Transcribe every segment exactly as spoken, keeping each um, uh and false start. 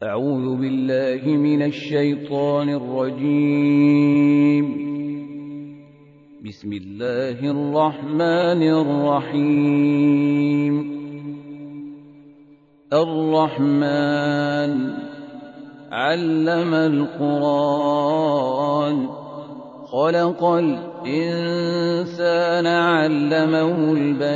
أعوذ بالله من الشيطان الرجيم. بسم الله الرحمن الرحيم. الرحمن علم القرآن خلق الإنسان علمه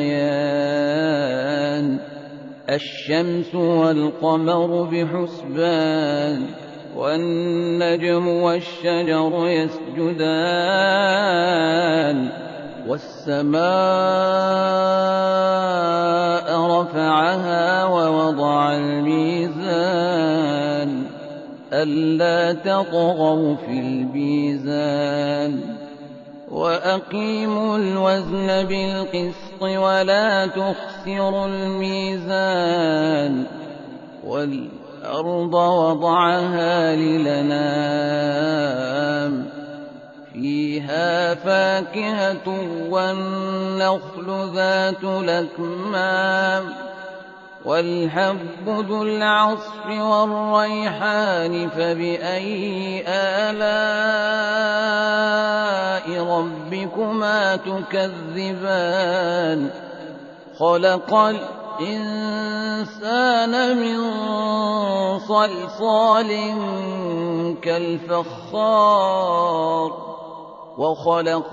البيان الشمس والقمر بحسبان والنجم والشجر يسجدان والسماء رفعها ووضع الميزان ألا تطغوا في الميزان وأقيموا الوزن بالقسط ولا تخسروا الميزان والأرض وضعها للأنام فيها فاكهة والنخل ذات الأكمام والحب ذو العصف والريحان فبأي آلاء ربكما تكذبان خلق الإنسان من صلصال كالفخار وخلق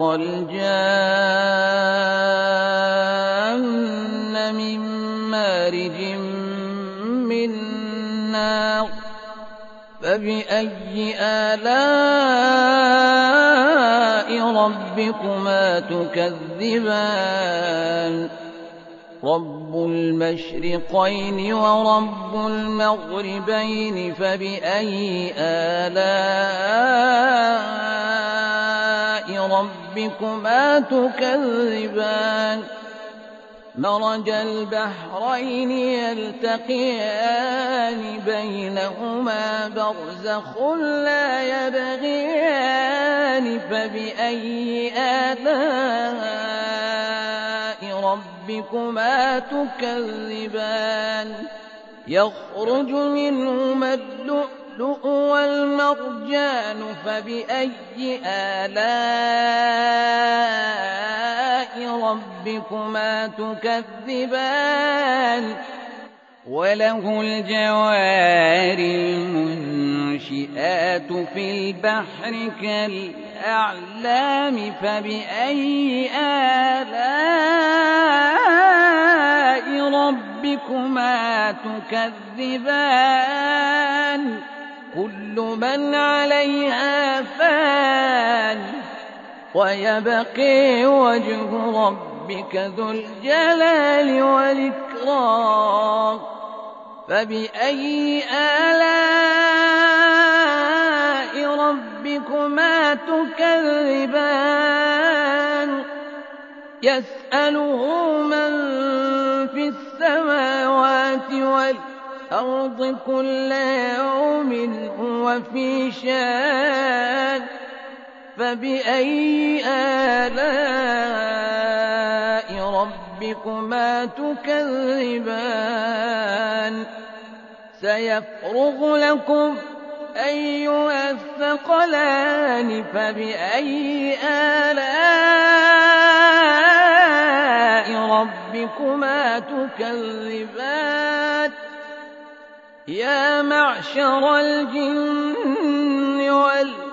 الجان من مارج من نار فبأي آلاء ربكما تكذبان رب المشرقين ورب المغربين فبأي آلاء ربكما تكذبان مرج البحرين يلتقيان بينهما برزخ لا يبغيان فبأي آلاء ربكما تكذبان يخرج منهما اللؤلؤ والمرجان فبأي آلاء ربكما تكذبان وله الجوار المنشئات في البحر كالأعلام فبأي آلاء ربكما تكذبان كل من عليها فان ويبقي وجه ربك ذو الجلال والإكرام فبأي آلاء ربكما تكذبان يسأله من في السماوات والأرض كل يوم هو في شان فبأي آلاء ربكما تكذبان سيفرغ لكم أيها الثقلان فبأي آلاء ربكما تكذبان يا معشر الجن والإنس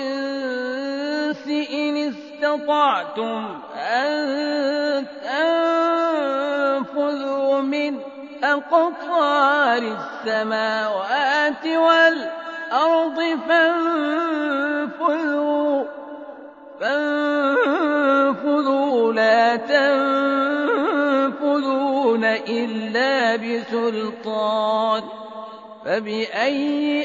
إن استطعتم أن تنفذوا من أقطار السماوات والأرض فانفذوا فانفذوا لا تنفذون إلا بسلطان فبأي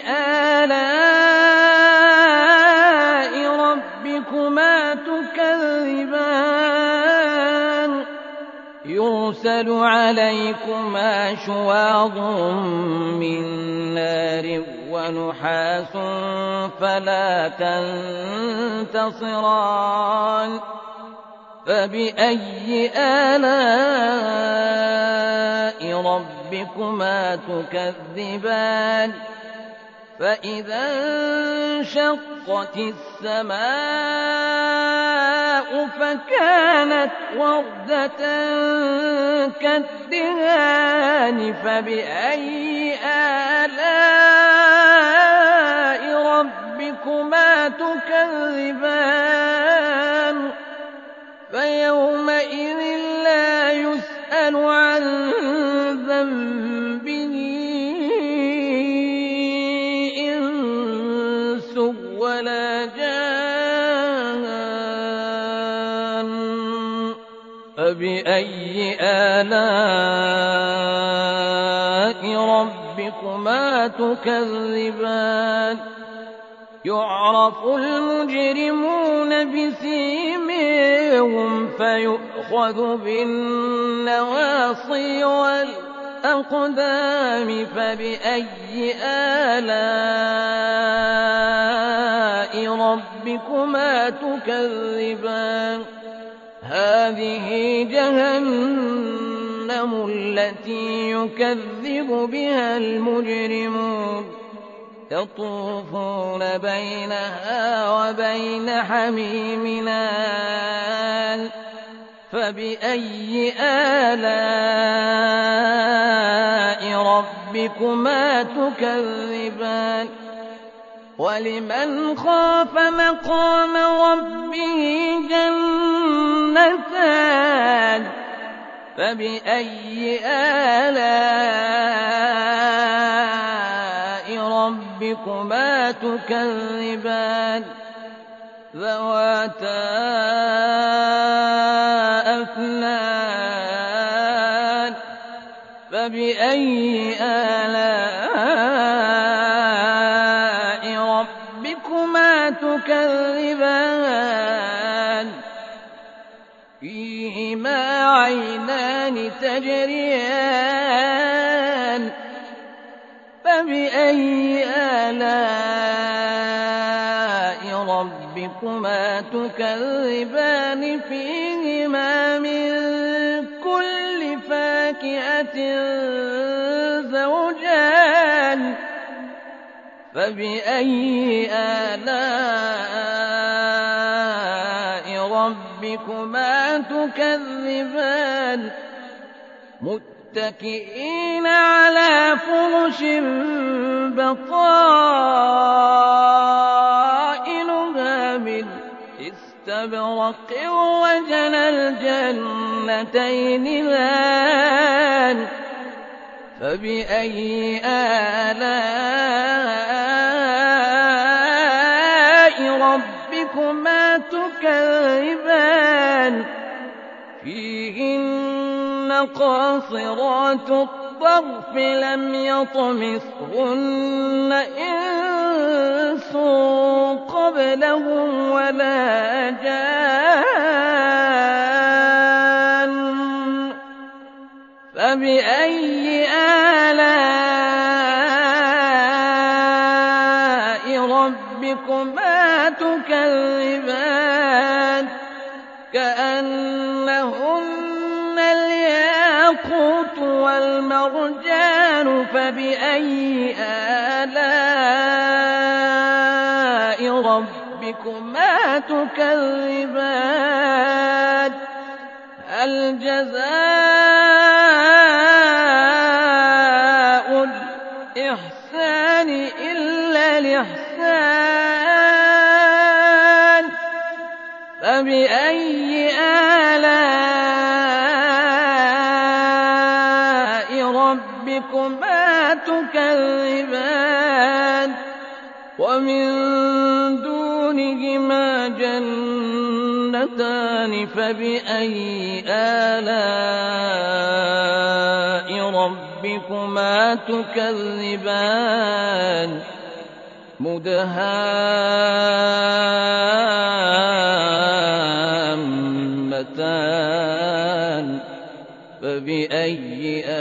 آلاء ربكما تكذبان يرسل عليكما شواظ من نار ونحاس فلا تنتصران فبأي آلاء ربكما تكذبان فإذا انشقت السماء فكانت وردة كالدهان فبأي آلاء ربكما تكذبان فيومئذ لا يسأل عن ذنبه إنس ولا جان فبأي آلاء ربكما تكذبان يعرف المجرمون بسيماهم فيؤخذ بالنواصي والأقدام فبأي آلاء ربكما تكذبان هذه جهنم التي يكذب بها المجرمون يطوفون بينها وبين حميم آن فبأي آلاء ربكما تكذبان ولمن خاف مقام ربه جنتان فبأي آلاء ربكما تكذبان ذواتا أفنان فبأي آلاء ربكما تكذبان فيهما عينان تجريان فبأي آلاء ربكما تكذبان فيهما من كل فاكهة زوجان فبأي آلاء ربكما تكذبان متكئين على فرش بطائنها من استبرق وجنى الجنتين دان فبأي آلاء ربكما تكذبان فيهن قاصرات الطرف لم يطمثهن إنس قبلهم ولا جان فبأي آلاء ربكما تكذبان كأنهن الياقوت والمرجان فبأي آلاء ربكما تكذبان هل جزاء الإحسان إلا الإحسان فبأي آلاء ربكما تكذبان ومن دونهما جنتان فبأي آلاء ربكما تكذبان مدهامتان فبأي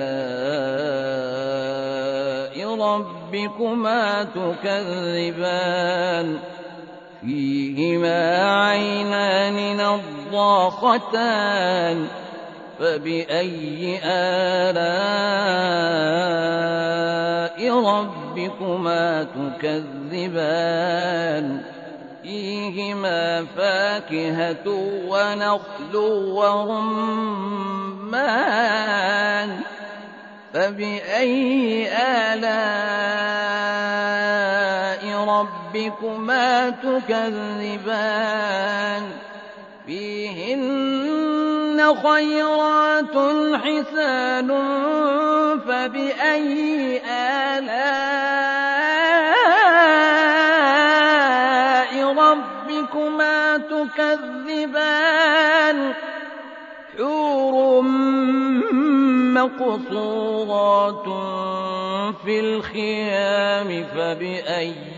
آلاء ربكما تكذبان فيهما عينان نضاختان فبأي آلاء ربكما ربكما تكذبان فيهما فاكهة ونخل ورمان فبأي آلاء ربكما تكذبان فيهن خيرات حسان فبأي آلاء ربكما تكذبان حور مقصورات في الخيام فبأي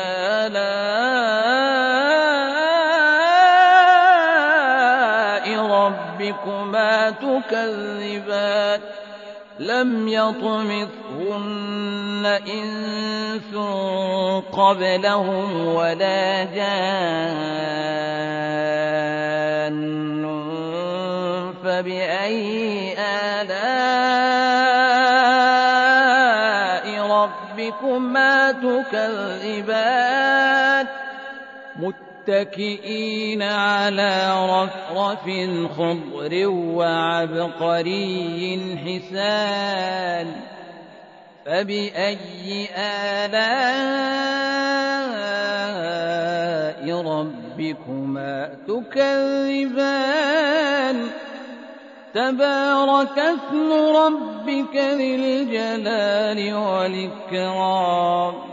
آلاء ربكما تكذبان لم يطمثهن إنس قبلهم ولا جان فبأي آلاء ربكما تكذبان متكئين على رفرف خضر وعبقري حسان فبأي آلاء ربكما تكذبان تبارك اسم ربك ذي الجلال والإكرام